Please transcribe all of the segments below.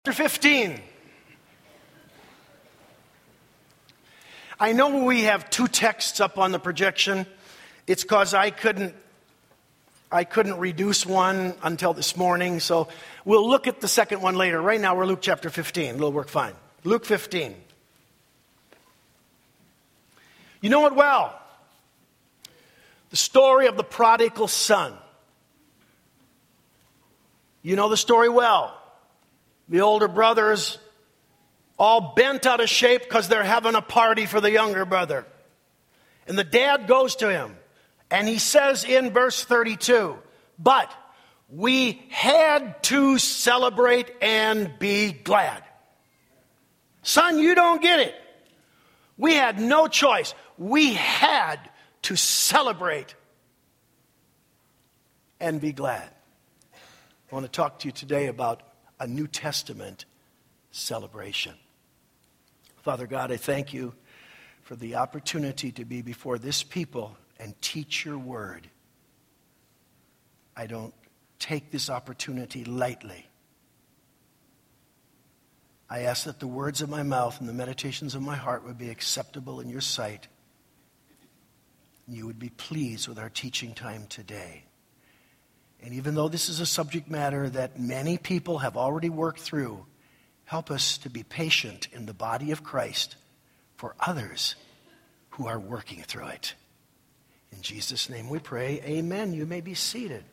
Chapter 15. I know we have two texts up on the projection. It's because I couldn't reduce one until this morning, so we'll look at the second one later. Right now we're Luke chapter 15. It'll work fine. Luke 15. You know it well. The story of the prodigal son. You know the story well. The older brothers all bent out of shape because they're having a party for the younger brother. And the dad goes to him and he says in verse 32, "But we had to celebrate and be glad." Son, you don't get it. We had no choice. We had to celebrate and be glad. I want to talk to you today about a New Testament celebration. Father God, I thank you for the opportunity to be before this people and teach your word. I don't take this opportunity lightly. I ask that the words of my mouth and the meditations of my heart would be acceptable in your sight. And you would be pleased with our teaching time today. And even though this is a subject matter that many people have already worked through, help us to be patient in the body of Christ for others who are working through it. In Jesus' name we pray, amen. You may be seated.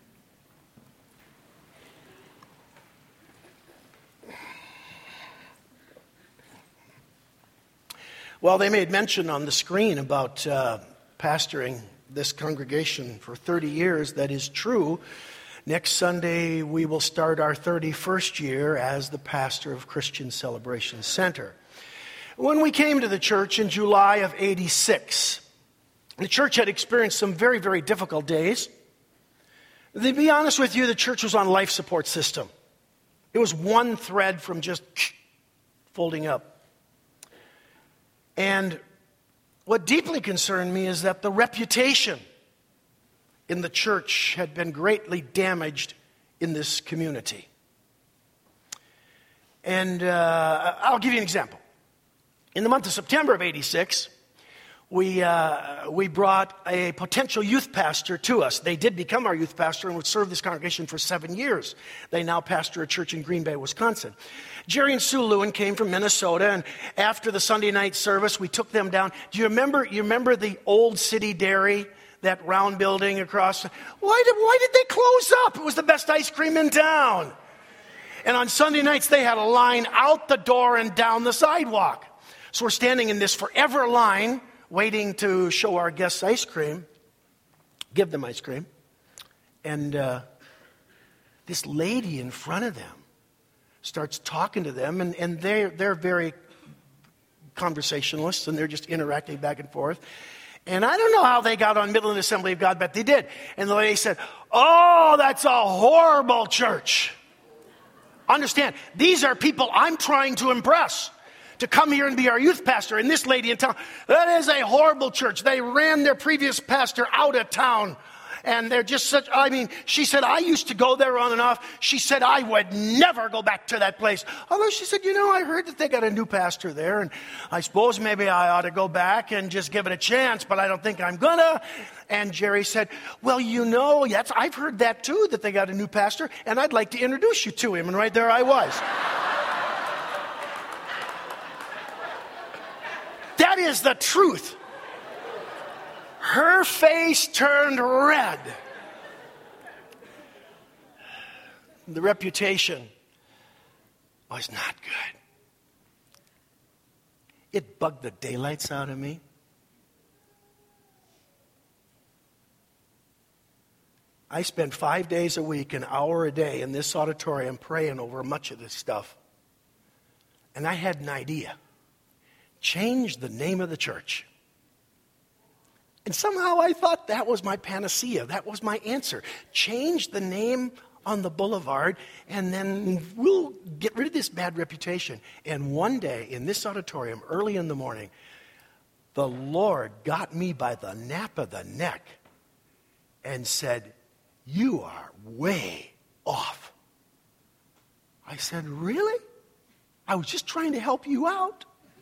Well, they made mention on the screen about pastoring this congregation for 30 years. That is true. Next Sunday, we will start our 31st year as the pastor of Christian Celebration Center. When we came to the church in July of '86, the church had experienced some very, very difficult days. To be honest with you, the church was on life support system. It was one thread from just folding up. And what deeply concerned me is that the reputation in the church had been greatly damaged in this community. And I'll give you an example. In the month of September of '86, we brought a potential youth pastor to us. They did become our youth pastor and would serve this congregation for 7 years. They now pastor a church in Green Bay, Wisconsin. Jerry and Sue Lewin came from Minnesota, and after the Sunday night service, we took them down. Do you remember the Old City Dairy? That round building across. Why did they close up? It was the best ice cream in town. And on Sunday nights, they had a line out the door and down the sidewalk. So we're standing in this forever line, waiting to show our guests ice cream, give them ice cream. And this lady in front of them starts talking to them, and they're very conversationalists, and they're just interacting back and forth. And I don't know how they got on Midland Assembly of God, but they did. And the lady said, "Oh, that's a horrible church." Understand, these are people I'm trying to impress to come here and be our youth pastor. And this lady in town, that is a horrible church. They ran their previous pastor out of town. And they're just she said, "I used to go there on and off." She said, "I would never go back to that place." Although she said, "I heard that they got a new pastor there, and I suppose maybe I ought to go back and just give it a chance, but I don't think I'm gonna." And Jerry said, "Well, I've heard that too, that they got a new pastor, and I'd like to introduce you to him." And right there I was. That is the truth. Her face turned red. The reputation was not good. It bugged the daylights out of me. I spent 5 days a week, an hour a day in this auditorium praying over much of this stuff. And I had an idea. Change the name of the church. And somehow I thought that was my panacea. That was my answer. Change the name on the boulevard, and then we'll get rid of this bad reputation. And one day in this auditorium, early in the morning, the Lord got me by the nape of the neck and said, "You are way off." I said, "Really?" I was just trying to help you out.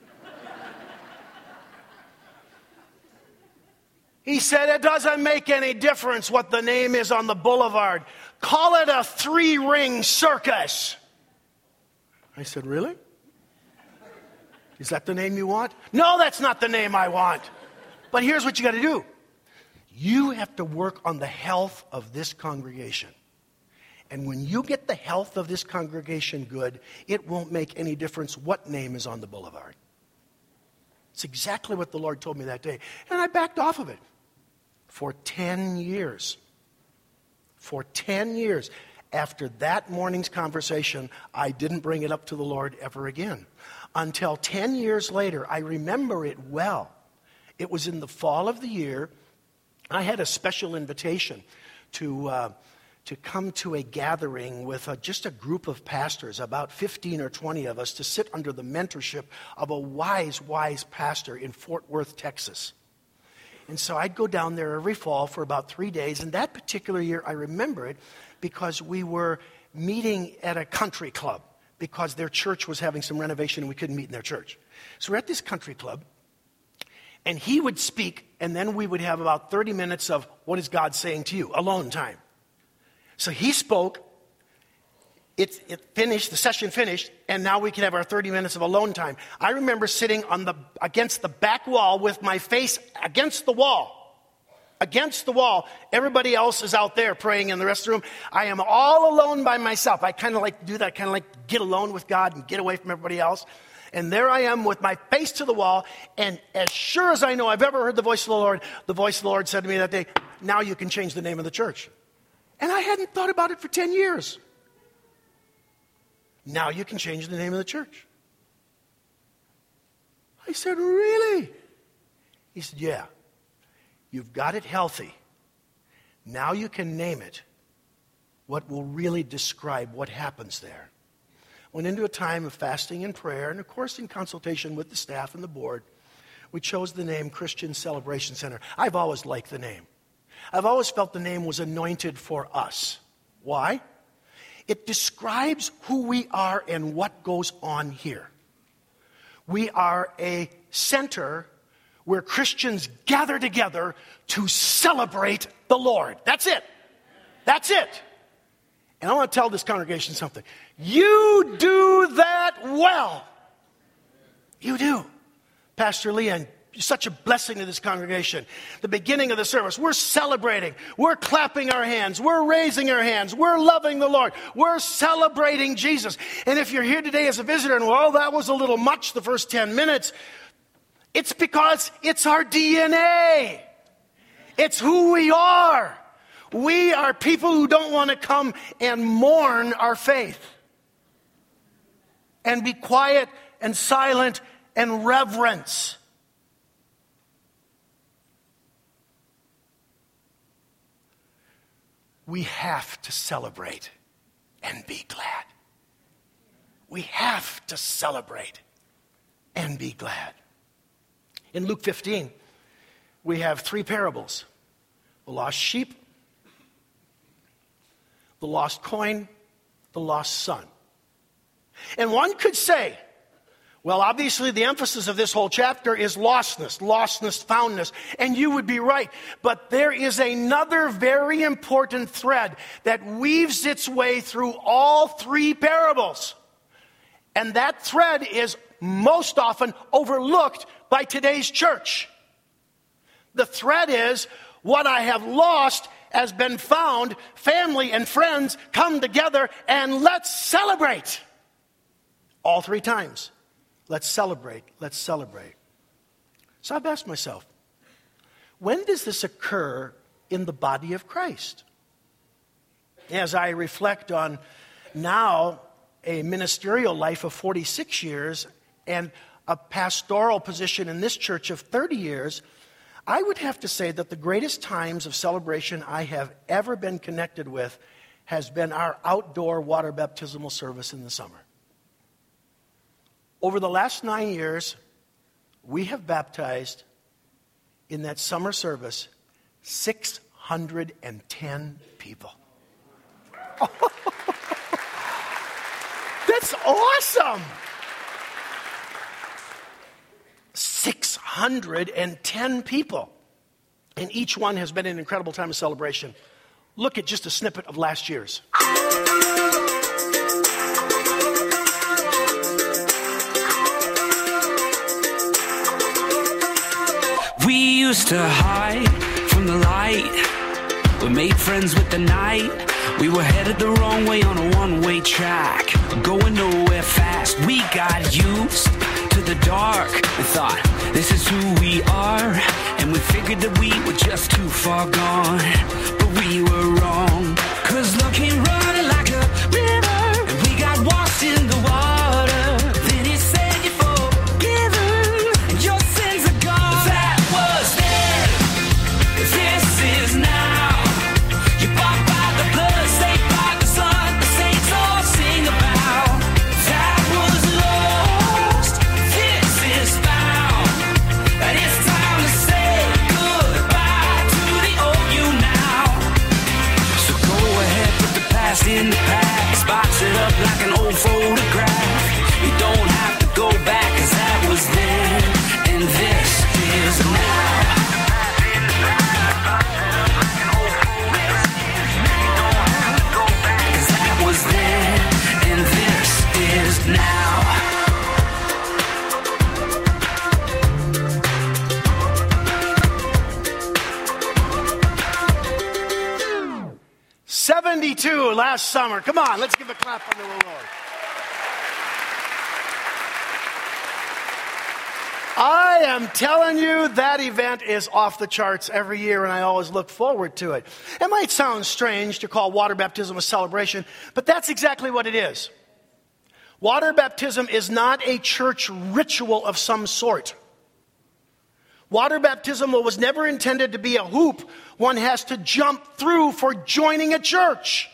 He said, it doesn't make any difference what the name is on the boulevard. Call it a 3-ring circus. I said, really? Is that the name you want? No, that's not the name I want. But here's what you got to do. You have to work on the health of this congregation. And when you get the health of this congregation good, it won't make any difference what name is on the boulevard. It's exactly what the Lord told me that day. And I backed off of it. For 10 years. For 10 years. After that morning's conversation, I didn't bring it up to the Lord ever again. Until 10 years later, I remember it well. It was in the fall of the year. I had a special invitation to come to a gathering with just a group of pastors, about 15 or 20 of us, to sit under the mentorship of a wise pastor in Fort Worth, Texas. And so I'd go down there every fall for about 3 days. And that particular year, I remember it because we were meeting at a country club because their church was having some renovation and we couldn't meet in their church. So we're at this country club. And he would speak, and then we would have about 30 minutes of what is God saying to you, alone time. So he spoke, it finished, the session finished, and now we could have our 30 minutes of alone time. I remember sitting against the back wall with my face against the wall. Against the wall. Everybody else is out there praying in the rest of the room. I am all alone by myself. I kind of like to do that, kind of like to get alone with God and get away from everybody else. And there I am with my face to the wall, and as sure as I know I've ever heard the voice of the Lord said to me that day, now you can change the name of the church. And I hadn't thought about it for 10 years. Now you can change the name of the church. I said, really? He said, yeah. You've got it healthy. Now you can name it what will really describe what happens there. Went into a time of fasting and prayer, and of course in consultation with the staff and the board, we chose the name Christian Celebration Center. I've always liked the name. I've always felt the name was anointed for us. Why? It describes who we are and what goes on here. We are a center where Christians gather together to celebrate the Lord. That's it. That's it. And I want to tell this congregation something. You do that well. You do. Pastor Leon, you're such a blessing to this congregation. The beginning of the service, we're celebrating. We're clapping our hands. We're raising our hands. We're loving the Lord. We're celebrating Jesus. And if you're here today as a visitor and, well, that was a little much the first 10 minutes, it's because it's our DNA. It's who we are. We are people who don't want to come and mourn our faith and be quiet and silent and reverence. We have to celebrate and be glad. We have to celebrate and be glad. In Luke 15, we have 3 parables. The lost sheep, the lost coin, the lost son. And one could say, well, obviously the emphasis of this whole chapter is lostness, foundness, and you would be right. But there is another very important thread that weaves its way through all 3 parables. And that thread is most often overlooked by today's church. The thread is, what I have lost has been found. Family and friends come together and let's celebrate. All 3 times. Let's celebrate. Let's celebrate. So I've asked myself, when does this occur in the body of Christ? As I reflect on now a ministerial life of 46 years and a pastoral position in this church of 30 years, I would have to say that the greatest times of celebration I have ever been connected with has been our outdoor water baptismal service in the summer. Over the last 9 years, we have baptized in that summer service 610 people. That's awesome. 110 people. And each one has been an incredible time of celebration. Look at just a snippet of last year's. We used to hide from the light. We made friends with the night. We were headed the wrong way on a one-way track, going nowhere fast. We got used to the dark and thought, this is who we are. And we figured that we were just too far gone. But we were wrong, 'cause love came running like a river, and we got washed in the water. Then he said you're forgiven, and your sins are gone. That was then, this is now. You bought by the blood, saved by the Son, the saints all sing about. That was lost, this is found, and it's time to say goodbye to the old you now. So go ahead, put the past in the past, box it up like an old photograph. You don't have to go back, 'cause that was then, and this is now. Then, and this is now. '72 last summer. Come on, let's give a clap unto the Lord. I am telling you, that event is off the charts every year, and I always look forward to it. It might sound strange to call water baptism a celebration, but that's exactly what it is. Water baptism is not a church ritual of some sort. Water baptism was never intended to be a hoop one has to jump through for joining a church.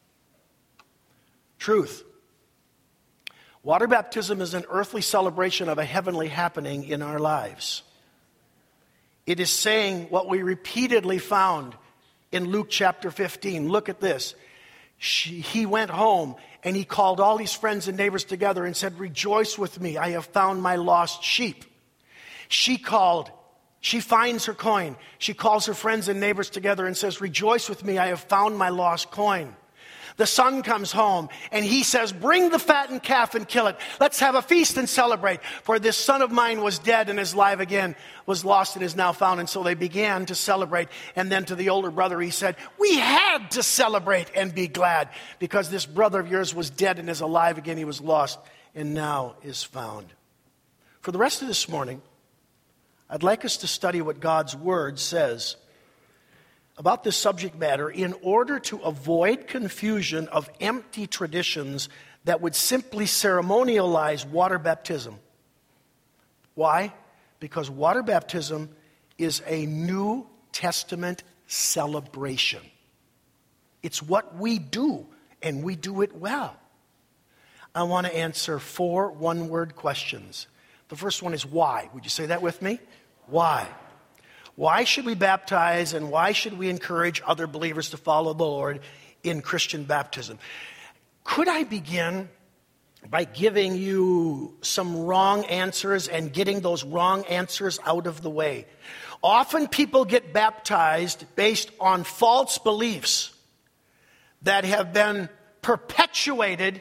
Truth. Water baptism is an earthly celebration of a heavenly happening in our lives. It is saying what we repeatedly found in Luke chapter 15. Look at this. He went home and he called all his friends and neighbors together and said, "Rejoice with me, I have found my lost sheep." She finds her coin. She calls her friends and neighbors together and says, "Rejoice with me, I have found my lost coin." The son comes home and he says, "Bring the fattened calf and kill it. Let's have a feast and celebrate. For this son of mine was dead and is alive again, was lost and is now found." And so they began to celebrate. And then to the older brother he said, "We had to celebrate and be glad, because this brother of yours was dead and is alive again. He was lost and now is found." For the rest of this morning, I'd like us to study what God's Word says about this subject matter in order to avoid confusion of empty traditions that would simply ceremonialize water baptism. Why? Because water baptism is a New Testament celebration. It's what we do, and we do it well. I want to answer 4 one-word questions. The first one is why. Would you say that with me? Why? Why should we baptize, and why should we encourage other believers to follow the Lord in Christian baptism? Could I begin by giving you some wrong answers and getting those wrong answers out of the way? Often people get baptized based on false beliefs that have been perpetuated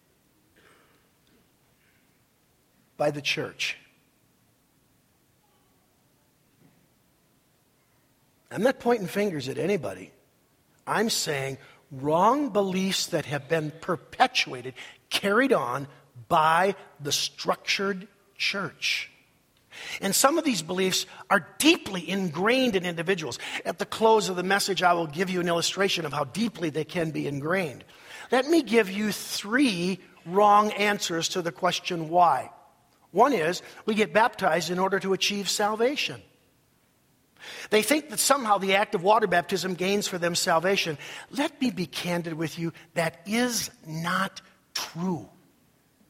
by the church. I'm not pointing fingers at anybody. I'm saying wrong beliefs that have been perpetuated, carried on by the structured church. And some of these beliefs are deeply ingrained in individuals. At the close of the message, I will give you an illustration of how deeply they can be ingrained. Let me give you 3 wrong answers to the question why. One is, we get baptized in order to achieve salvation. They think that somehow the act of water baptism gains for them salvation. Let me be candid with you. That is not true.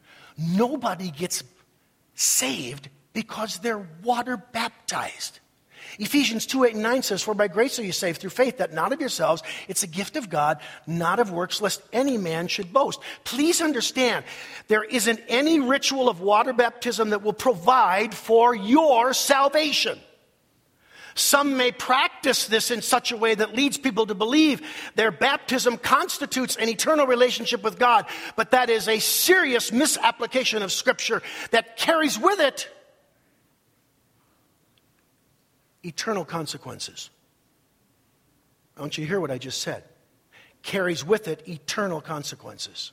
Nobody gets saved because they're water baptized. Ephesians 2:8-9 says, "For by grace are you saved through faith, that not of yourselves, it's a gift of God, not of works, lest any man should boast." Please understand, there isn't any ritual of water baptism that will provide for your salvation. Some may practice this in such a way that leads people to believe their baptism constitutes an eternal relationship with God, but that is a serious misapplication of Scripture that carries with it eternal consequences. Don't you hear what I just said? Carries with it eternal consequences.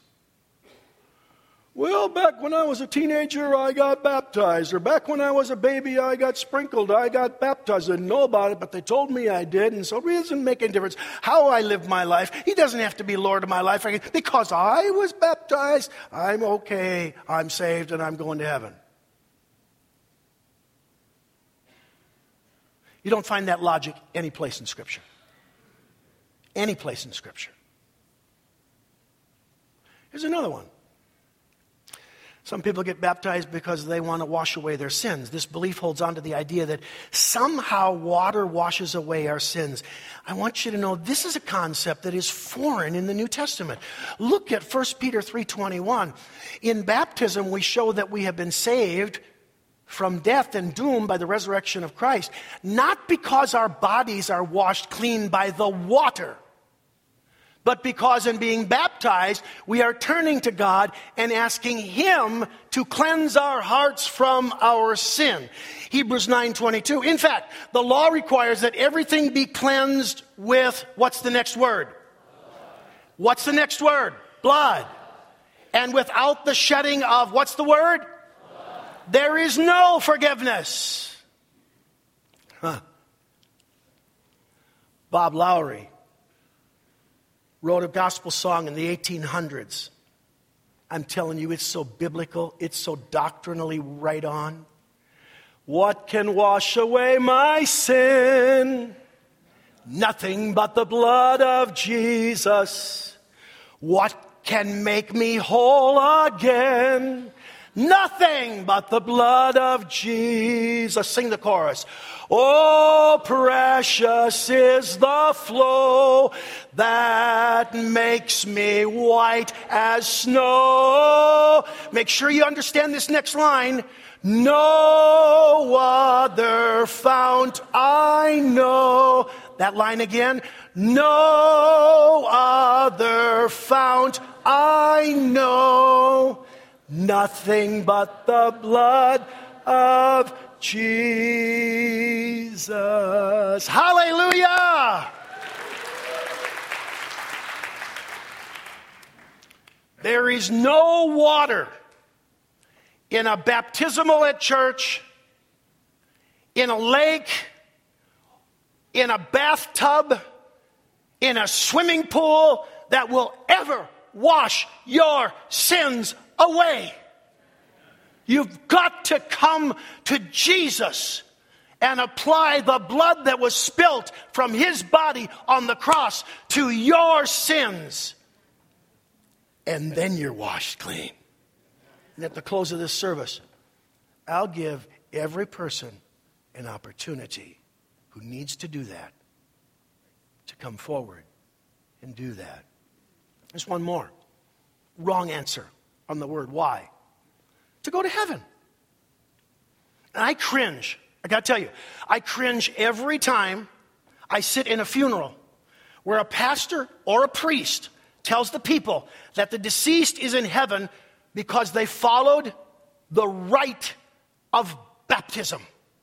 Well, back when I was a teenager, I got baptized. Or back when I was a baby, I got sprinkled. I got baptized. I didn't know about it, but they told me I did. And so it doesn't make any difference how I live my life. He doesn't have to be Lord of my life. Because I was baptized, I'm okay. I'm saved and I'm going to heaven. You don't find that logic any place in Scripture. Any place in Scripture. Here's another one. Some people get baptized because they want to wash away their sins. This belief holds on to the idea that somehow water washes away our sins. I want you to know this is a concept that is foreign in the New Testament. Look at 1 Peter 3:21. In baptism, we show that we have been saved from death and doom by the resurrection of Christ, not because our bodies are washed clean by the water, but because in being baptized, we are turning to God and asking Him to cleanse our hearts from our sin. Hebrews 9:22. In fact, the law requires that everything be cleansed with, what's the next word? What's the next word? Blood. And without the shedding of, what's the word? There is no forgiveness. Bob Lowry wrote a gospel song in the 1800s. I'm telling you, it's so biblical. It's so doctrinally right on. What can wash away my sin? Nothing but the blood of Jesus. What can make me whole again? Nothing but the blood of Jesus. Sing the chorus. Oh, precious is the flow that makes me white as snow. Make sure you understand this next line. No other fount I know. That line again. No other fount I know. Nothing but the blood of Jesus. Hallelujah! There is no water in a baptismal at church, in a lake, in a bathtub, in a swimming pool that will ever wash your sins away. You've got to come to Jesus and apply the blood that was spilt from His body on the cross to your sins. And then you're washed clean. And at the close of this service, I'll give every person an opportunity who needs to do that to come forward and do that. There's one more. Wrong answer on the word why. To go to heaven. And I cringe. I got to tell you, I cringe every time I sit in a funeral where a pastor or a priest tells the people that the deceased is in heaven because they followed the rite of baptism.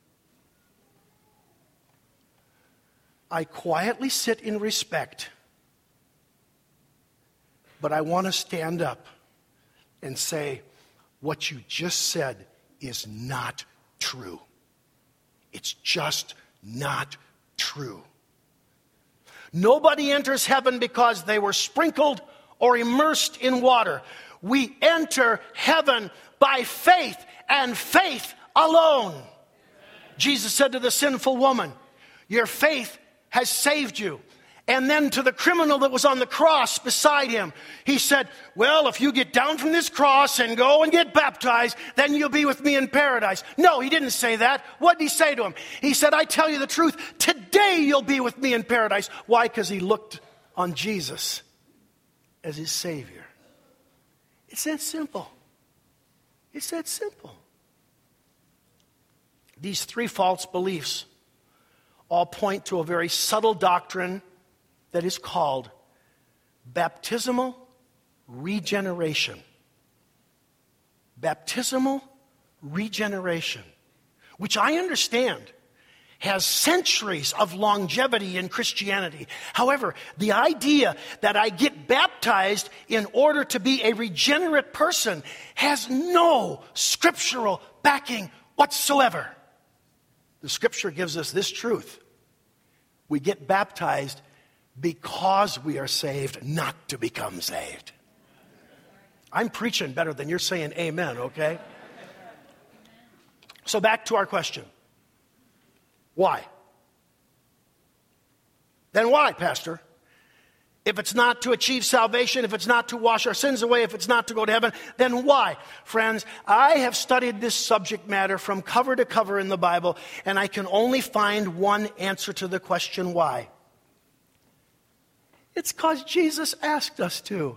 I quietly sit in respect, but I want to stand up and say, what you just said is not true. It's just not true. Nobody enters heaven because they were sprinkled or immersed in water. We enter heaven by faith and faith alone. Jesus said to the sinful woman, your faith has saved you. And then to the criminal that was on the cross beside him, he said, well, if you get down from this cross and go and get baptized, then you'll be with me in paradise. No, he didn't say that. What did he say to him? He said, I tell you the truth, today you'll be with me in paradise. Why? Because he looked on Jesus as his Savior. It's that simple. It's that simple. These three false beliefs all point to a very subtle doctrine that is called baptismal regeneration. Baptismal regeneration, which I understand has centuries of longevity in Christianity. However, the idea that I get baptized in order to be a regenerate person has no scriptural backing whatsoever. The scripture gives us this truth. We get baptized because we are saved, not to become saved. I'm preaching better than you're saying amen, okay? So back to our question. Why? Then why, Pastor? If it's not to achieve salvation, if it's not to wash our sins away, if it's not to go to heaven, then why? Friends, I have studied this subject matter from cover to cover in the Bible, and I can only find one answer to the question why. It's because Jesus asked us to.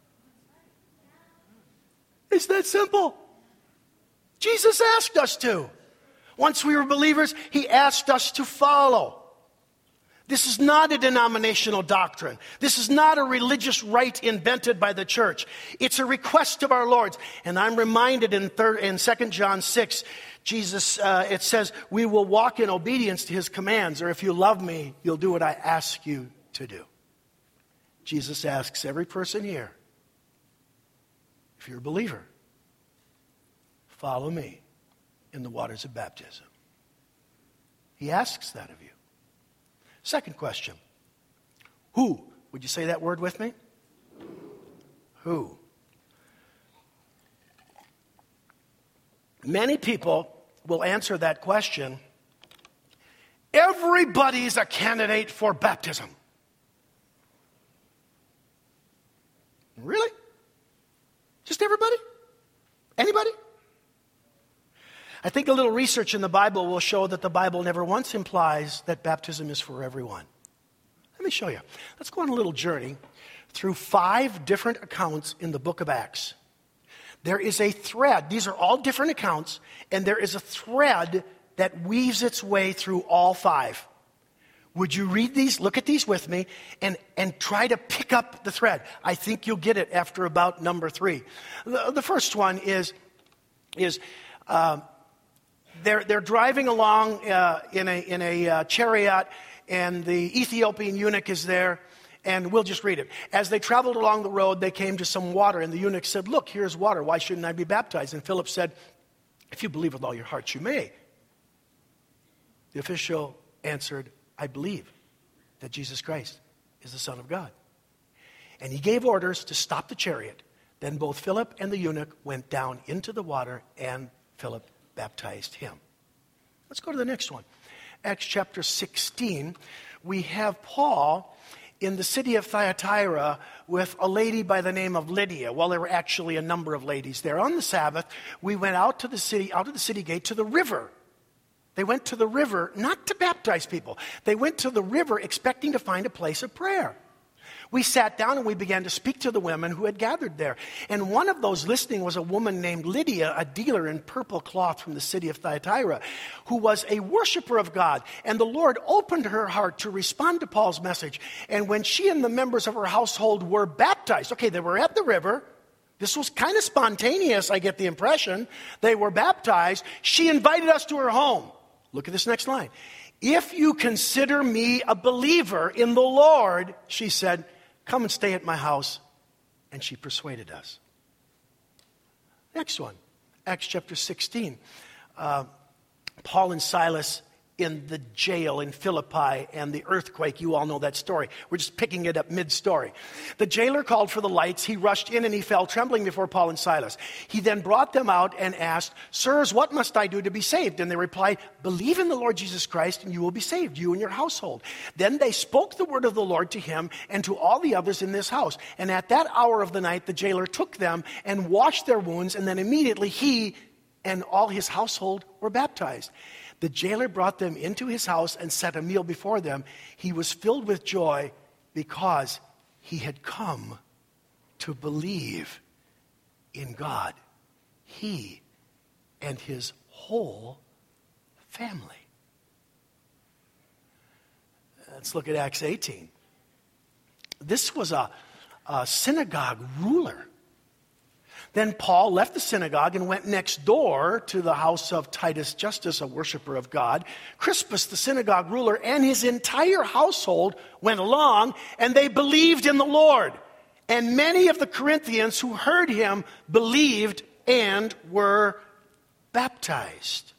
It's that simple. Jesus asked us to. Once we were believers, he asked us to follow. This is not a denominational doctrine. This is not a religious rite invented by the church. It's a request of our Lord's. And I'm reminded in 2 John 6, Jesus, it says, we will walk in obedience to his commands, or if you love me, you'll do what I ask you to do. Jesus asks every person here, if you're a believer, follow me in the waters of baptism. He asks that of you. Second question. Who? Would you say that word with me? Who? Many people will answer that question. Everybody's a candidate for baptism. Really? Just everybody? Anybody? I think a little research in the Bible will show that the Bible never once implies that baptism is for everyone. Let me show you. Let's go on a little journey through 5 different accounts in the book of Acts. There is a thread. These are all different accounts, and there is a thread that weaves its way through all 5. Would you read these, look at these with me, and try to pick up the thread? I think you'll get it after about number 3. The first one is they're driving along in a chariot, and the Ethiopian eunuch is there, and we'll just read it. As they traveled along the road, they came to some water, and the eunuch said, look, here's water. Why shouldn't I be baptized? And Philip said, if you believe with all your heart, you may. The official answered, I believe that Jesus Christ is the Son of God. And he gave orders to stop the chariot. Then both Philip and the eunuch went down into the water, and Philip baptized him. Let's go to the next one. Acts chapter 16. We have Paul in the city of Thyatira with a lady by the name of Lydia. Well, there were actually a number of ladies there. On the Sabbath, we went out of the city gate to the river. They went to the river not to baptize people. They went to the river expecting to find a place of prayer. We sat down and we began to speak to the women who had gathered there. And one of those listening was a woman named Lydia, a dealer in purple cloth from the city of Thyatira, who was a worshiper of God. And the Lord opened her heart to respond to Paul's message. And when she and the members of her household were baptized, okay, they were at the river. This was kind of spontaneous, I get the impression. They were baptized. She invited us to her home. Look at this next line. If you consider me a believer in the Lord, she said, come and stay at my house. And she persuaded us. Next one, Acts chapter 16. Paul and Silas in the jail in Philippi and the earthquake. You all know that story. We're just picking it up mid-story. The jailer called for the lights. He rushed in and he fell trembling before Paul and Silas. He then brought them out and asked, "Sirs, what must I do to be saved?" And they replied, "Believe in the Lord Jesus Christ and you will be saved, you and your household." Then they spoke the word of the Lord to him and to all the others in this house. And at that hour of the night, the jailer took them and washed their wounds, and then immediately he and all his household were baptized. The jailer brought them into his house and set a meal before them. He was filled with joy because he had come to believe in God. He and his whole family. Let's look at Acts 18. This was a synagogue ruler. Then Paul left the synagogue and went next door to the house of Titus Justus, a worshiper of God. Crispus, the synagogue ruler, and his entire household went along, and they believed in the Lord. And many of the Corinthians who heard him believed and were baptized.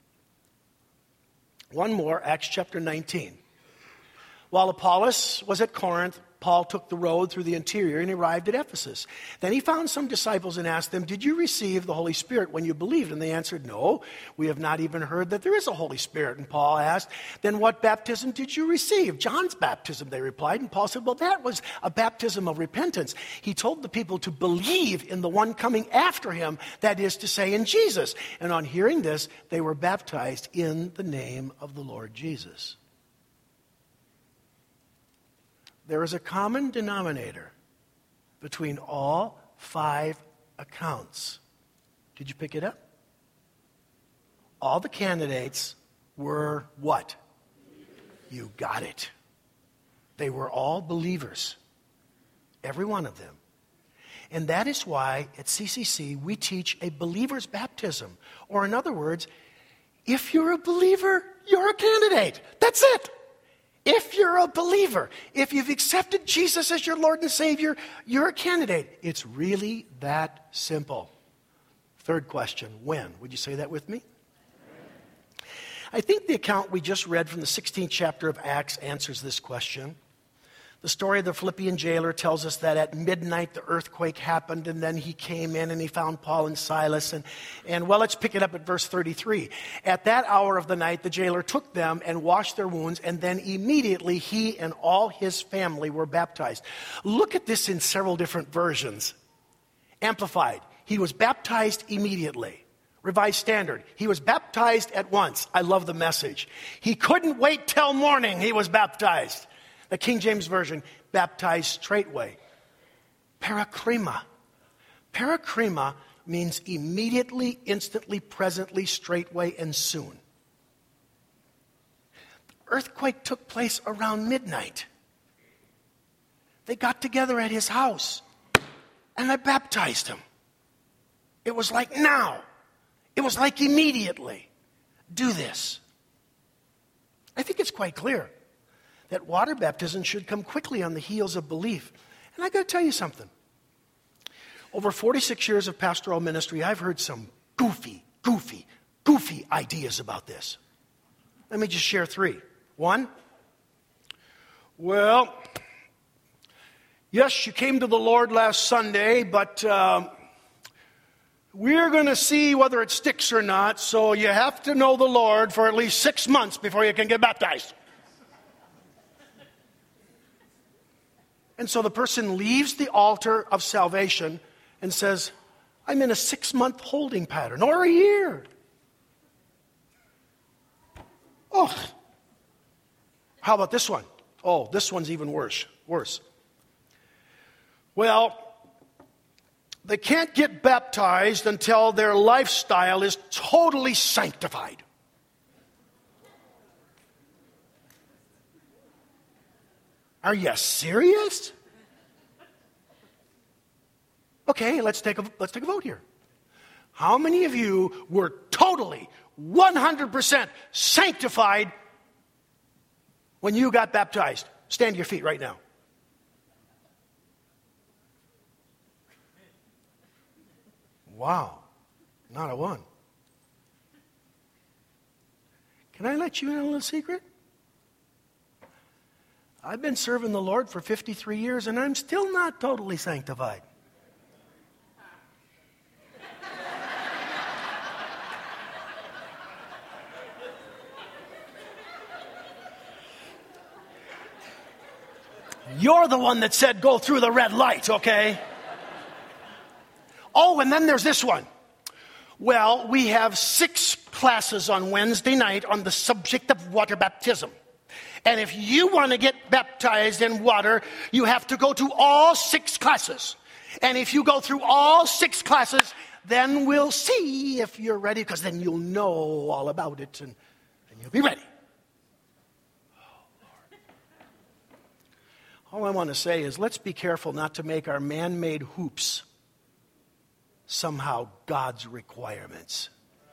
One more, Acts chapter 19. While Apollos was at Corinth, Paul took the road through the interior and arrived at Ephesus. Then he found some disciples and asked them, "Did you receive the Holy Spirit when you believed?" And they answered, "No, we have not even heard that there is a Holy Spirit." And Paul asked, "Then what baptism did you receive?" "John's baptism," they replied. And Paul said, "Well, that was a baptism of repentance." He told the people to believe in the one coming after him, that is to say, in Jesus. And on hearing this, they were baptized in the name of the Lord Jesus. There is a common denominator between all 5 accounts. Did you pick it up? All the candidates were what? You got it. They were all believers. Every one of them. And that is why at CCC we teach a believer's baptism. Or in other words, if you're a believer, you're a candidate. That's it. If you're a believer, if you've accepted Jesus as your Lord and Savior, you're a candidate. It's really that simple. Third question, when? Would you say that with me? I think the account we just read from the 16th chapter of Acts answers this question. The story of the Philippian jailer tells us that at midnight the earthquake happened, and then he came in and he found Paul and Silas. And well, let's pick it up at verse 33. At that hour of the night, the jailer took them and washed their wounds, and then immediately he and all his family were baptized. Look at this in several different versions. Amplified, he was baptized immediately. Revised Standard, he was baptized at once. I love the Message. He couldn't wait till morning, he was baptized. The King James Version, baptized straightway. Parakrima. Parakrima means immediately, instantly, presently, straightway, and soon. The earthquake took place around midnight. They got together at his house, and I baptized him. It was like now. It was like immediately. Do this. I think it's quite clear that water baptism should come quickly on the heels of belief. And I got to tell you something. Over 46 years of pastoral ministry, I've heard some goofy ideas about this. Let me just share 3. 1, well, yes, you came to the Lord last Sunday, but we're going to see whether it sticks or not, so you have to know the Lord for at least 6 months before you can get baptized. And so the person leaves the altar of salvation and says, I'm in a 6-month holding pattern, or a year. Oh, how about this one? Oh, this one's even worse. Well, they can't get baptized until their lifestyle is totally sanctified. Are you serious? Okay, let's take a vote here. How many of you were totally, 100% sanctified when you got baptized? Stand to your feet right now. Wow, not a one. Can I let you in on a little secret? I've been serving the Lord for 53 years, and I'm still not totally sanctified. You're the one that said go through the red light, okay? Oh, and then there's this one. Well, we have 6 classes on Wednesday night on the subject of water baptism. And if you want to get baptized in water, you have to go to all 6 classes. And if you go through all 6 classes, then we'll see if you're ready, because then you'll know all about it and you'll be ready. All I want to say is let's be careful not to make our man-made hoops somehow God's requirements.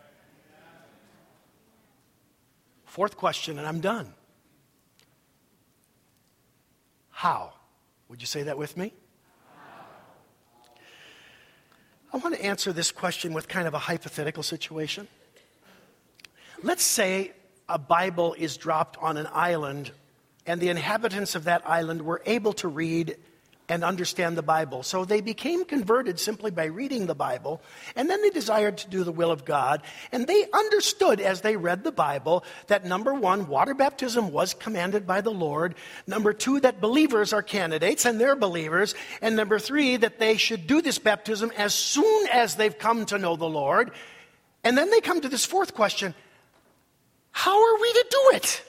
4th question, and I'm done. How? Would you say that with me? I want to answer this question with kind of a hypothetical situation. Let's say a Bible is dropped on an island, and the inhabitants of that island were able to read and understand the Bible. So they became converted simply by reading the Bible, and then they desired to do the will of God. And they understood as they read the Bible that, number 1, water baptism was commanded by the Lord. Number 2, that believers are candidates and they're believers. And number 3, that they should do this baptism as soon as they've come to know the Lord. And then they come to this 4th question: how are we to do it?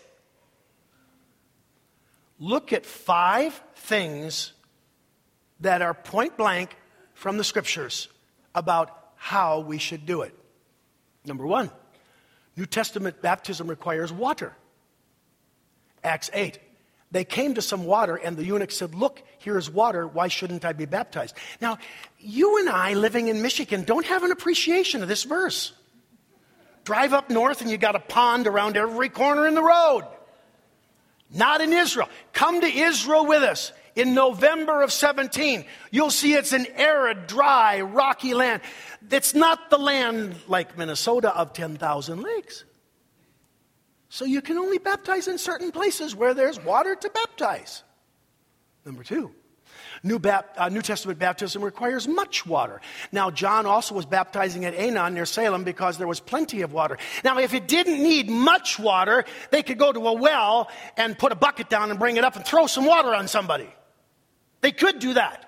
Look at 5 things that are point blank from the Scriptures about how we should do it. Number 1, New Testament baptism requires water. Acts 8. They came to some water, and the eunuch said, "Look, here is water. Why shouldn't I be baptized?" Now, you and I, living in Michigan, don't have an appreciation of this verse. Drive up north, and you got a pond around every corner in the road. Not in Israel. Come to Israel with us. In November of 17, you'll see it's an arid, dry, rocky land. It's not the land like Minnesota of 10,000 lakes. So you can only baptize in certain places where there's water to baptize. Number 2, New Testament baptism requires much water. Now, John also was baptizing at Aenon near Salem because there was plenty of water. Now, if it didn't need much water, they could go to a well and put a bucket down and bring it up and throw some water on somebody. They could do that.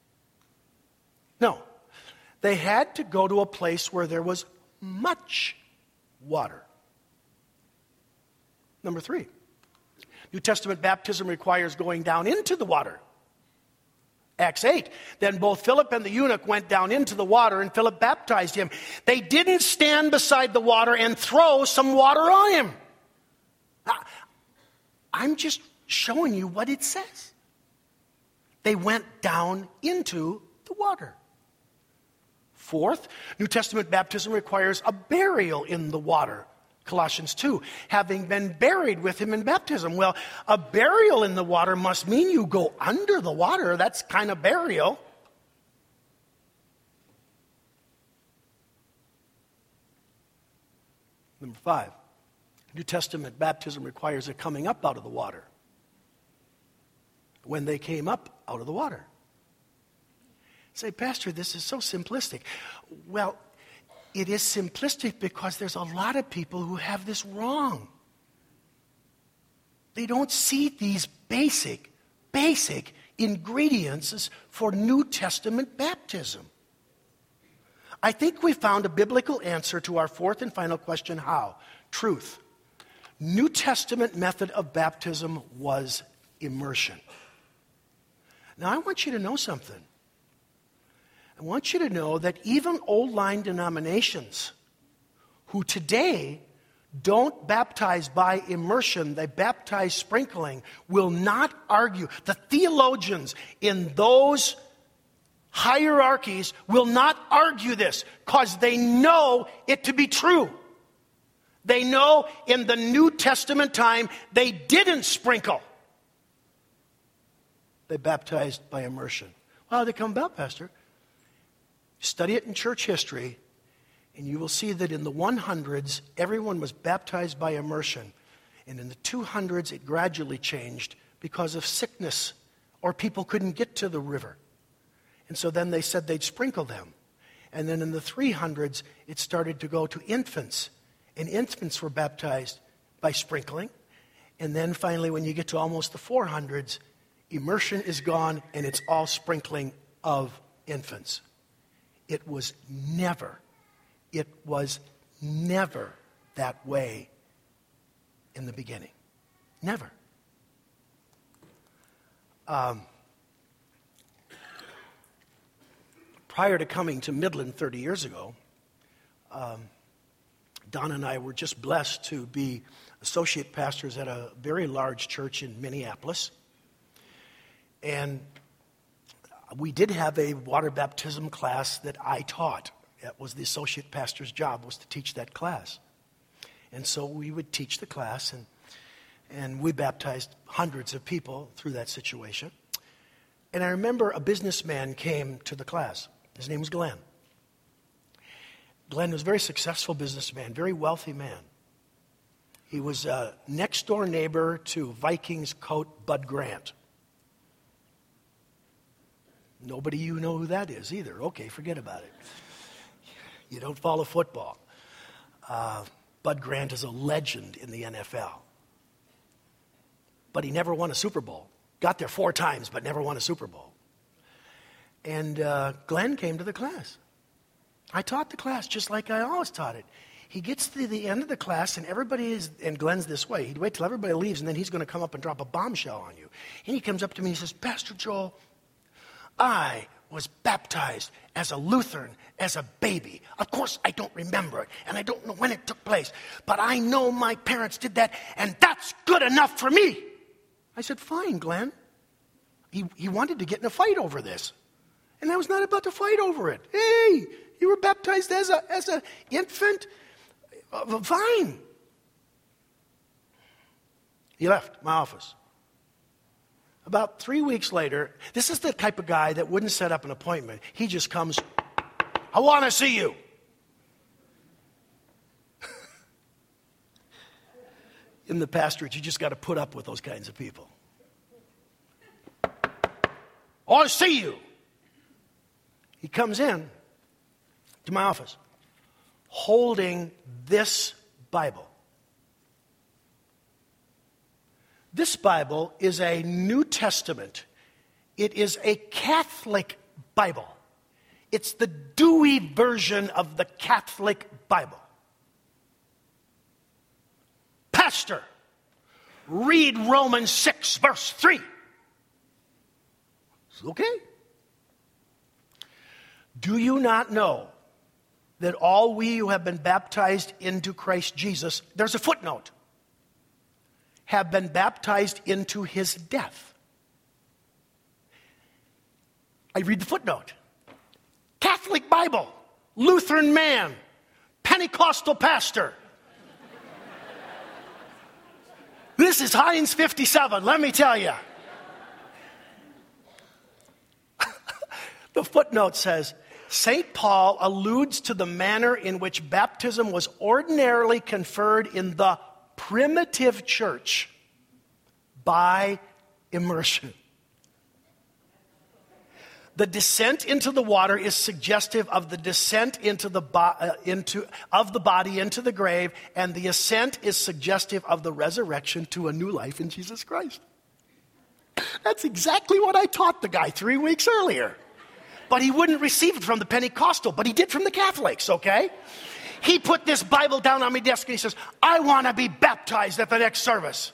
No. They had to go to a place where there was much water. Number 3, New Testament baptism requires going down into the water. Acts 8, then both Philip and the eunuch went down into the water, and Philip baptized him. They didn't stand beside the water and throw some water on him. I'm just showing you what it says. They went down into the water. 4th, New Testament baptism requires a burial in the water. Colossians 2, having been buried with him in baptism. Well, a burial in the water must mean you go under the water. That's kind of burial. Number 5, New Testament baptism requires a coming up out of the water. When they came up out of the water. Say, Pastor, this is so simplistic. Well, it is simplistic because there's a lot of people who have this wrong. They don't see these basic ingredients for New Testament baptism. I think we found a biblical answer to our 4th and final question, how? Truth. New Testament method of baptism was immersion. Now, I want you to know something. I want you to know that even old line denominations who today don't baptize by immersion, they baptize sprinkling, will not argue. The theologians in those hierarchies will not argue this because they know it to be true. They know in the New Testament time they didn't sprinkle. They baptized by immersion. Well, how did they come about, Pastor? Study it in church history, And you will see that in the 100s, everyone was baptized by immersion. And in the 200s, it gradually changed because of sickness, or people couldn't get to the river. And so then they said they'd sprinkle them. And then in the 300s, it started to go to infants. And infants were baptized by sprinkling. And then finally, when you get to almost the 400s, immersion is gone and it's all sprinkling of infants. It was never that way in the beginning. Never. Prior to coming to Midland 30 years ago, Don and I were just blessed to be associate pastors at a very large church in Minneapolis. And we did have a water baptism class that I taught. That was the associate pastor's job, was to teach that class. And so we would teach the class, and we baptized hundreds of people through that situation. And I remember a businessman came to the class. His name was Glenn. Glenn was a very successful businessman, very wealthy man. He was a next-door neighbor to Vikings coach Bud Grant. Nobody you know who that is either. Okay, forget about it. You don't follow football. Bud Grant is a legend in the NFL. But he never won a Super Bowl. Got there 4 times, but never won a Super Bowl. And Glenn came to the class. I taught the class just like I always taught it. He gets to the end of the class, and everybody is, and Glenn's this way. He'd wait till everybody leaves, and then he's going to come up and drop a bombshell on you. And he comes up to me and he says, Pastor Joel, I was baptized as a Lutheran as a baby. Of course, I don't remember it, and I don't know when it took place. But I know my parents did that, and that's good enough for me. I said, fine, Glenn. He wanted to get in a fight over this. And I was not about to fight over it. Hey, you were baptized as an infant? Fine. He left my office. About 3 weeks later, this is the type of guy that wouldn't set up an appointment. He just comes, I want to see you. In the pastorate, you just got to put up with those kinds of people. I want to see you. He comes in to my office holding this Bible. This Bible is a New Testament. It is a Catholic Bible. It's the Dewey version of the Catholic Bible. Pastor, read Romans 6, verse 3. It's okay. Do you not know that all we who have been baptized into Christ Jesus, there's a footnote, have been baptized into his death? I read the footnote. Catholic Bible, Lutheran man, Pentecostal pastor. This is Heinz 57, let me tell you. The footnote says, St. Paul alludes to the manner in which baptism was ordinarily conferred in the primitive church by immersion. The descent into the water is suggestive of the descent of the body into the grave, and the ascent is suggestive of the resurrection to a new life in Jesus Christ. That's exactly what I taught the guy 3 weeks earlier. But he wouldn't receive it from the Pentecostal, but he did from the Catholics, okay? He put this Bible down on my desk and he says, I want to be baptized at the next service.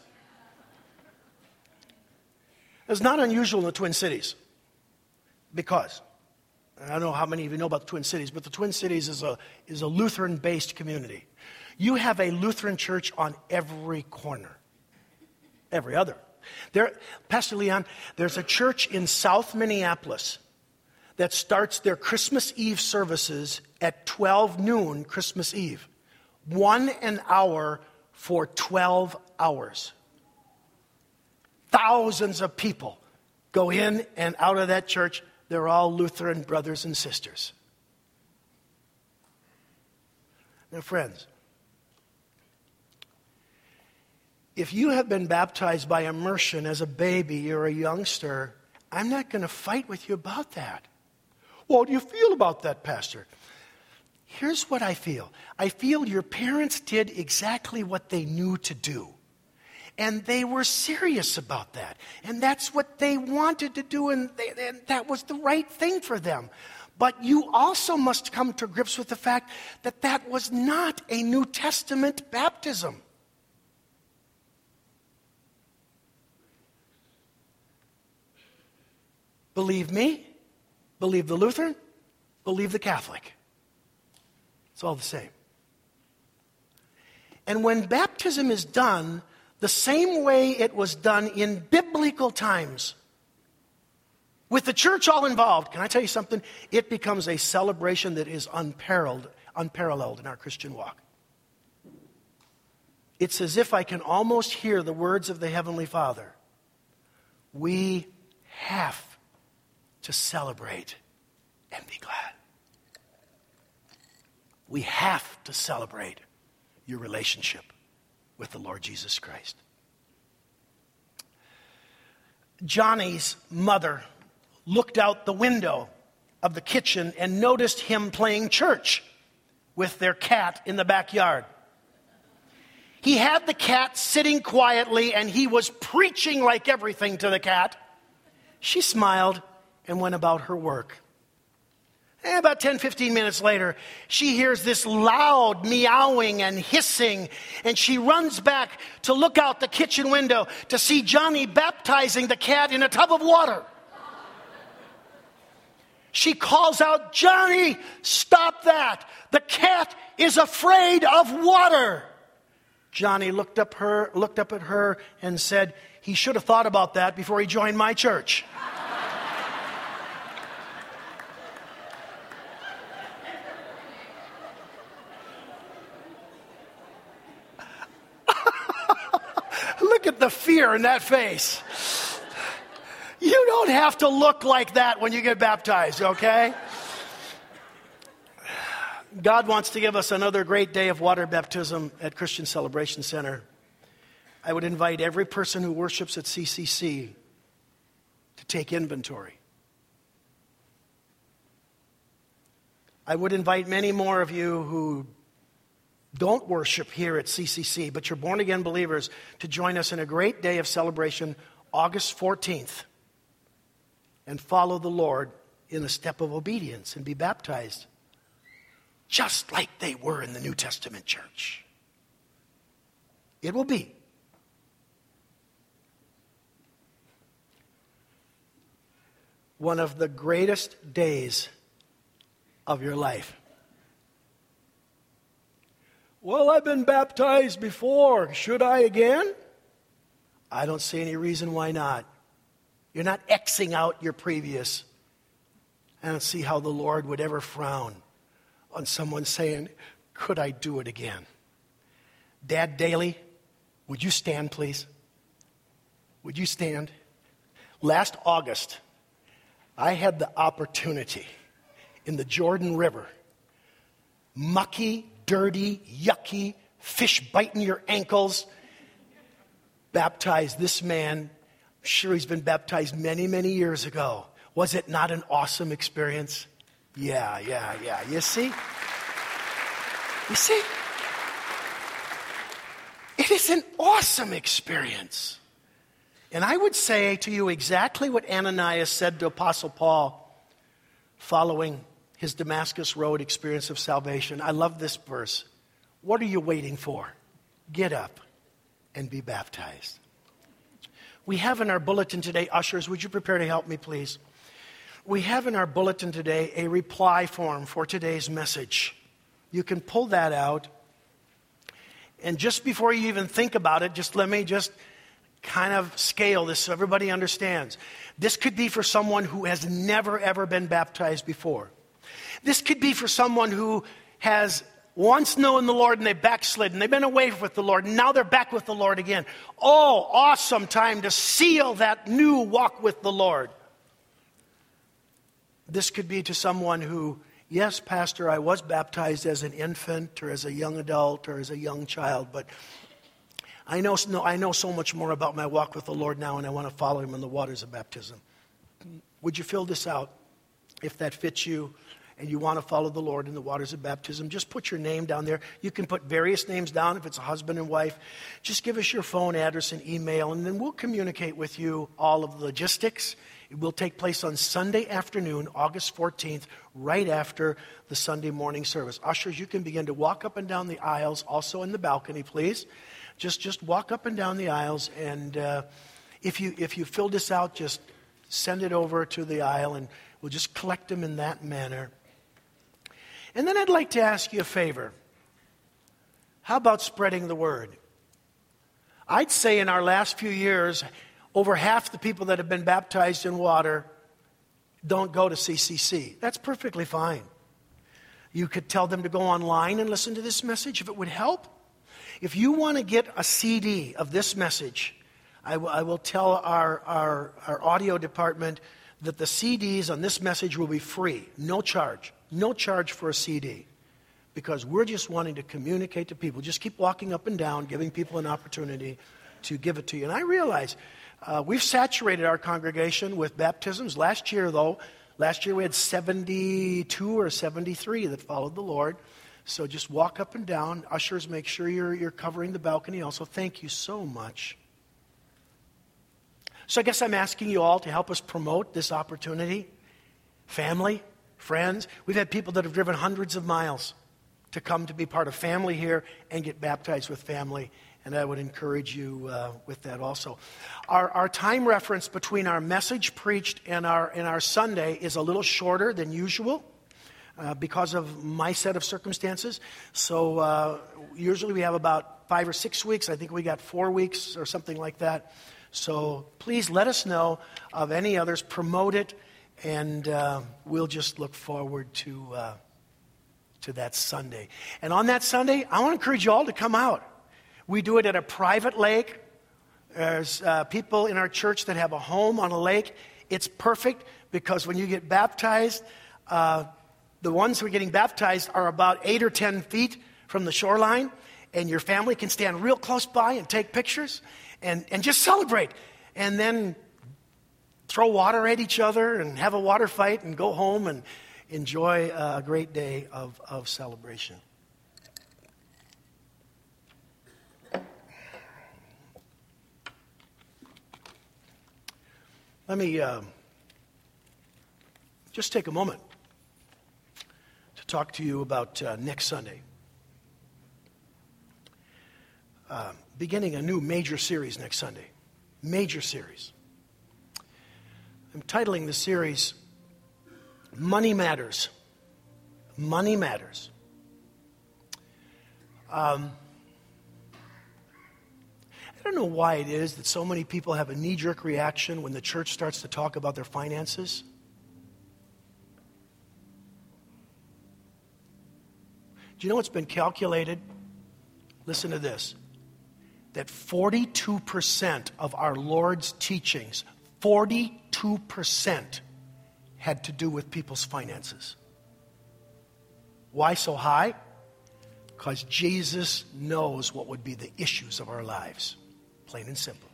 It's not unusual in the Twin Cities because, I don't know how many of you know about the Twin Cities, but the Twin Cities is a Lutheran-based community. You have a Lutheran church on every corner, every other. Pastor Leon, there's a church in South Minneapolis that starts their Christmas Eve services at 12 noon Christmas Eve. 1 hour for 12 hours. Thousands of people go in and out of that church. They're all Lutheran brothers and sisters. Now, friends, if you have been baptized by immersion as a baby or a youngster, I'm not going to fight with you about that. Well, what do you feel about that, Pastor? Here's what I feel. I feel your parents did exactly what they knew to do. And they were serious about that. And that's what they wanted to do, and that was the right thing for them. But you also must come to grips with the fact that that was not a New Testament baptism. Believe me, believe the Lutheran, believe the Catholic. It's all the same. And when baptism is done the same way it was done in biblical times, with the church all involved, can I tell you something? It becomes a celebration that is unparalleled in our Christian walk. It's as if I can almost hear the words of the Heavenly Father. We have to celebrate and be glad. We have to celebrate your relationship with the Lord Jesus Christ. Johnny's mother looked out the window of the kitchen and noticed him playing church with their cat in the backyard. He had the cat sitting quietly and he was preaching like everything to the cat. She smiled and went about her work. And about 10, 15 minutes later, she hears this loud meowing and hissing, and she runs back to look out the kitchen window to see Johnny baptizing the cat in a tub of water. She calls out, "Johnny, stop that. The cat is afraid of water." Johnny looked up at her and said, "He should have thought about that before he joined my church." Look at the fear in that face. You don't have to look like that when you get baptized, okay? God wants to give us another great day of water baptism at Christian Celebration Center. I would invite every person who worships at CCC to take inventory. I would invite many more of you who don't worship here at CCC, but you're born-again believers, to join us in a great day of celebration, August 14th, and follow the Lord in the step of obedience and be baptized, just like they were in the New Testament church. It will be one of the greatest days of your life. Well, I've been baptized before. Should I again? I don't see any reason why not. You're not Xing out your previous. I don't see how the Lord would ever frown on someone saying, "Could I do it again?" Dad Daly, would you stand, please? Would you stand? Last August, I had the opportunity in the Jordan River, mucky, dirty, yucky, fish biting your ankles, baptize this man. I'm sure he's been baptized many, many years ago. Was it not an awesome experience? Yeah. You see? You see? It is an awesome experience. And I would say to you exactly what Ananias said to Apostle Paul following his Damascus Road experience of salvation. I love this verse. What are you waiting for? Get up and be baptized. We have in our bulletin today, ushers, would you prepare to help me, please? We have in our bulletin today a reply form for today's message. You can pull that out. And just before you even think about it, let me kind of scale this so everybody understands. This could be for someone who has never, ever been baptized before. This could be for someone who has once known the Lord and they backslid and they've been away with the Lord and now they're back with the Lord again. Oh, awesome time to seal that new walk with the Lord. This could be to someone who Yes, Pastor, I was baptized as an infant or as a young adult or as a young child, but I know so much more about my walk with the Lord now, and I want to follow Him in the waters of baptism. Would you fill this out if that fits you and you want to follow the Lord in the waters of baptism? Just put your name down there. You can put various names down if it's a husband and wife. Just give us your phone address and email, and then we'll communicate with you all of the logistics. It will take place on Sunday afternoon, August 14th, right after the Sunday morning service. Ushers, you can begin to walk up and down the aisles, also in the balcony, please. Just walk up and down the aisles, and if you fill this out, just send it over to the aisle, and we'll just collect them in that manner. And then I'd like to ask you a favor. How about spreading the word? I'd say in our last few years, over half the people that have been baptized in water don't go to CCC. That's perfectly fine. You could tell them to go online and listen to this message if it would help. If you want to get a CD of this message, I will tell our audio department that the CDs on this message will be free, no charge. No charge for a CD, because we're just wanting to communicate to people. Just keep walking up and down, giving people an opportunity to give it to you. And I realize we've saturated our congregation with baptisms. Last year we had 72 or 73 that followed the Lord. So just walk up and down. Ushers, make sure you're covering the balcony also. Thank you so much. So I guess I'm asking you all to help us promote this opportunity. Family, friends. We've had people that have driven hundreds of miles to come to be part of family here and get baptized with family. And I would encourage you with that also. Our time reference between our message preached and our Sunday is a little shorter than usual. Because of my set of circumstances. So usually we have about 5 or 6 weeks. I think we got 4 weeks or something like that. So please let us know of any others. Promote it, and we'll just look forward to that Sunday. And on that Sunday, I want to encourage you all to come out. We do it at a private lake. There's people in our church that have a home on a lake. It's perfect because when you get baptized, the ones who are getting baptized are about 8 or 10 feet from the shoreline, and your family can stand real close by and take pictures and just celebrate. And then throw water at each other and have a water fight and go home and enjoy a great day of celebration. Let me just take a moment to talk to you about next Sunday. Beginning a new major series next Sunday. Major series. I'm titling the series, Money Matters. Money Matters. I don't know why it is that so many people have a knee-jerk reaction when the church starts to talk about their finances. Do you know what's been calculated? Listen to this. That 42% of our Lord's teachings, 42% had to do with people's finances. Why so high? Because Jesus knows what would be the issues of our lives. Plain and simple.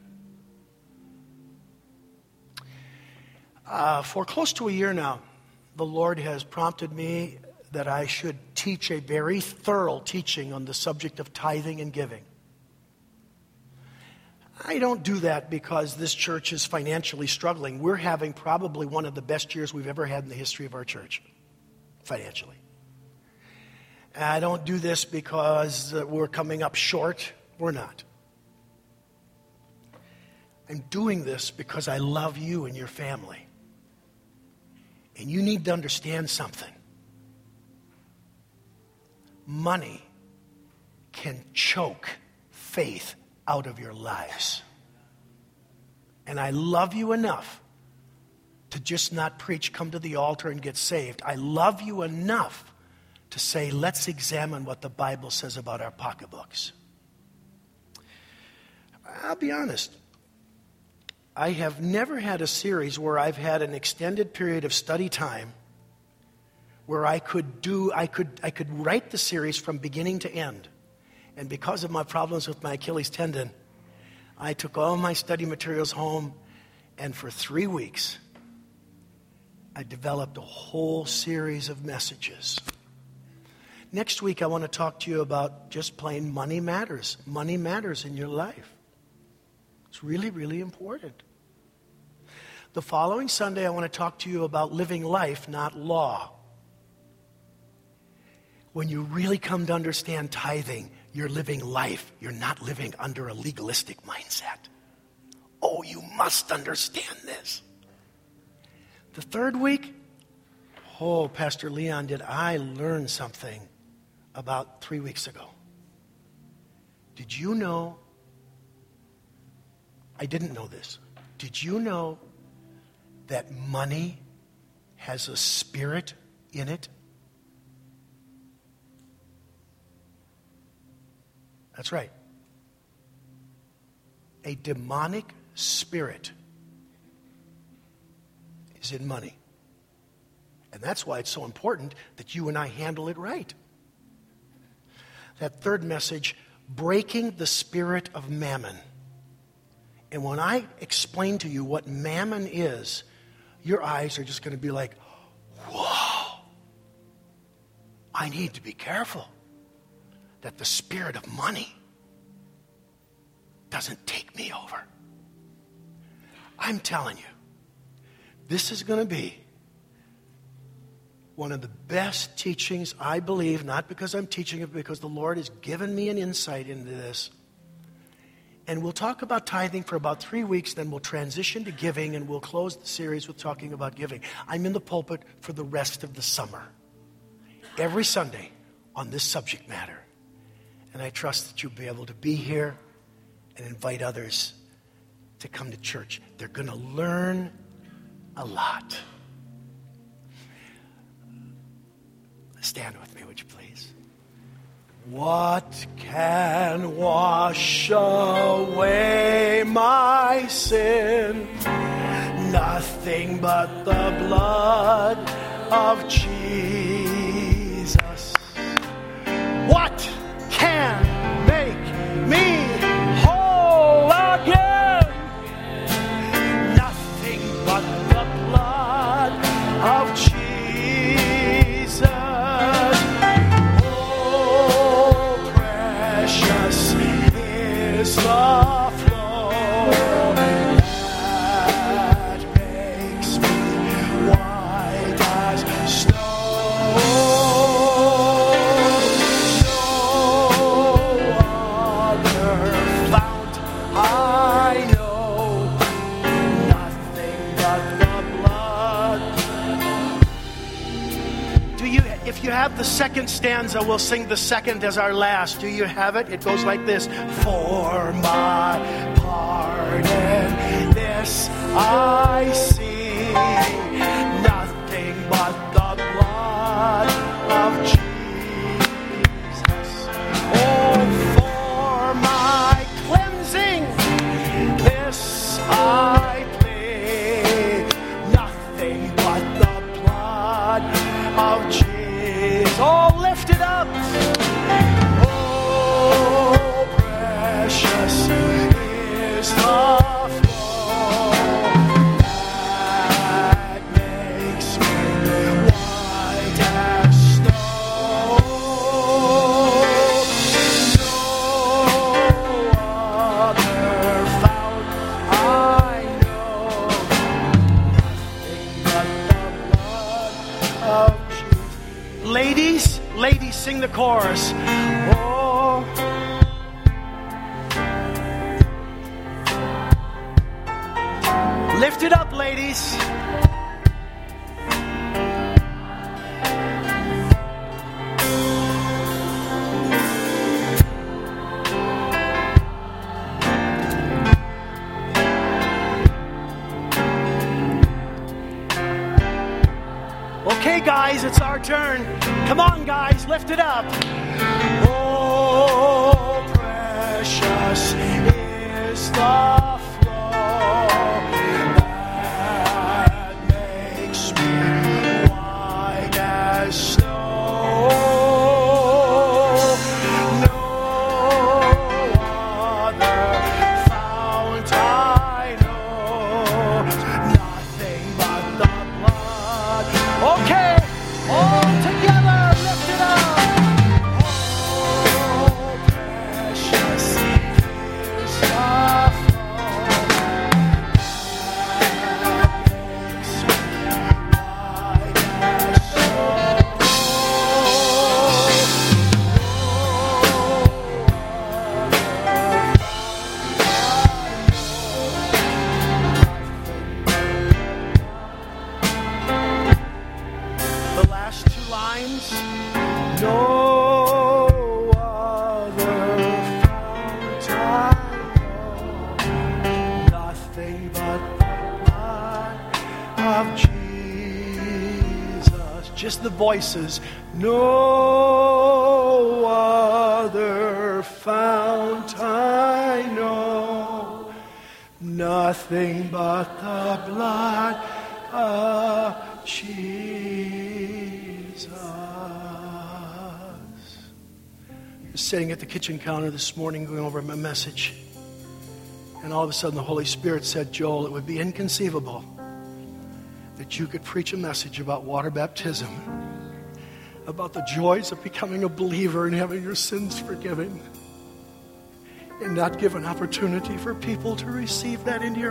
For close to a year now, the Lord has prompted me that I should teach a very thorough teaching on the subject of tithing and giving. I don't do that because this church is financially struggling. We're having probably one of the best years we've ever had in the history of our church, financially. And I don't do this because we're coming up short. We're not. I'm doing this because I love you and your family. And you need to understand something. Money can choke faith out of your lives. And I love you enough to just not preach, come to the altar and get saved. I love you enough to say, let's examine what the Bible says about our pocketbooks. I'll be honest. I have never had a series where I've had an extended period of study time where I could write the series from beginning to end. And because of my problems with my Achilles tendon, I took all my study materials home, and for 3 weeks, I developed a whole series of messages. Next week, I want to talk to you about just plain money matters. Money matters in your life. It's really, really important. The following Sunday, I want to talk to you about living life, not law. When you really come to understand tithing, you're living life. You're not living under a legalistic mindset. Oh, you must understand this. The third week, Pastor Leon, did I learn something about 3 weeks ago? Did you know? I didn't know this. Did you know that money has a spirit in it? That's right. A demonic spirit is in money. And that's why it's so important that you and I handle it right. That third message, breaking the spirit of mammon. And when I explain to you what mammon is, your eyes are just going to be like, whoa, I need to be careful that the spirit of money doesn't take me over. I'm telling you, this is going to be one of the best teachings, I believe, not because I'm teaching it, because the Lord has given me an insight into this. And we'll talk about tithing for about 3 weeks, then we'll transition to giving, and we'll close the series with talking about giving. I'm in the pulpit for the rest of the summer, every Sunday on this subject matter. And I trust that you'll be able to be here and invite others to come to church. They're going to learn a lot. Stand with me, would you please? What can wash away my sin? Nothing but the blood of Jesus. What can make me whole again? Nothing but the blood of Jesus. Oh, precious is the flow that makes me white as snow. If you have the second stanza, we'll sing the second as our last. Do you have it? It goes like this. For my pardon, this I see, nothing but the blood of Jesus. Oh, for my cleansing, this I plead, nothing but the blood of Jesus. Oh, lift it up. Oh, precious is the flow that makes me white as snow. No other fount I know, nothing but the blood of Jesus. Ladies, sing the chorus. Oh, lift it up, ladies. Okay, guys, it's our turn. Come on, guys, lift it up. Oh, precious is the flow that makes me white as the voices. No other fount I know, nothing but the blood of Jesus. I was sitting at the kitchen counter this morning going over my message, and all of a sudden the Holy Spirit said, Joel, it would be inconceivable that you could preach a message about water baptism, about the joys of becoming a believer and having your sins forgiven, and not give an opportunity for people to receive that into your